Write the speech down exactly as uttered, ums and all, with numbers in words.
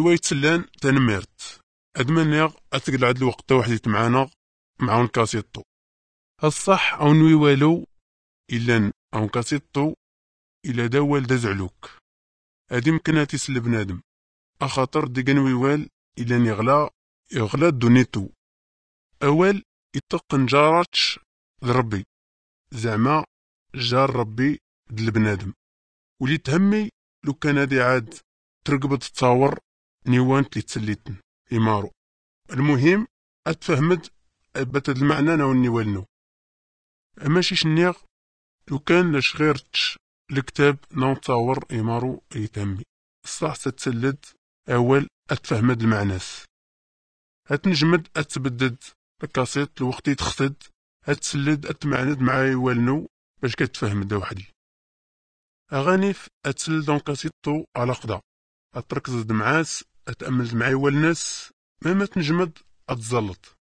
ايوا تسلان تنميرت ادمنيغ اتقلعد الوقت وحديت معانا معاون كاسيطو الصح او نوي والو الا اون كاسيطو الا دا والد زعلوك هادي ممكنها تيسل بنادم اخاطر دي كنوي وال الا يغلا يغلا دونيتو اول يطق نجاراتش لربي زعما جار ربي د البنادم ولي تهمي لو كان هادي عاد ترقبت تصاور نيوانت لي تسليتن إمارو. المهم اتفهمت بات هاد المعنى ناوني والنو ماشي شنيغ لو كان لاش غيرتش الكتاب ناون تصاور إمارو يتهمي الصح تتسلد اول اتفهم هاد المعناس اتنجمد اتبدد الكاسيط الوقت يتخسد اتسلد اتمعند معاي والنو باش كتفهم دا وحدي اغانيف اتسلد دون كاسيطو على قدا اتركز معاس اتأمل معاي والناس ما ما تنجمد اتزلط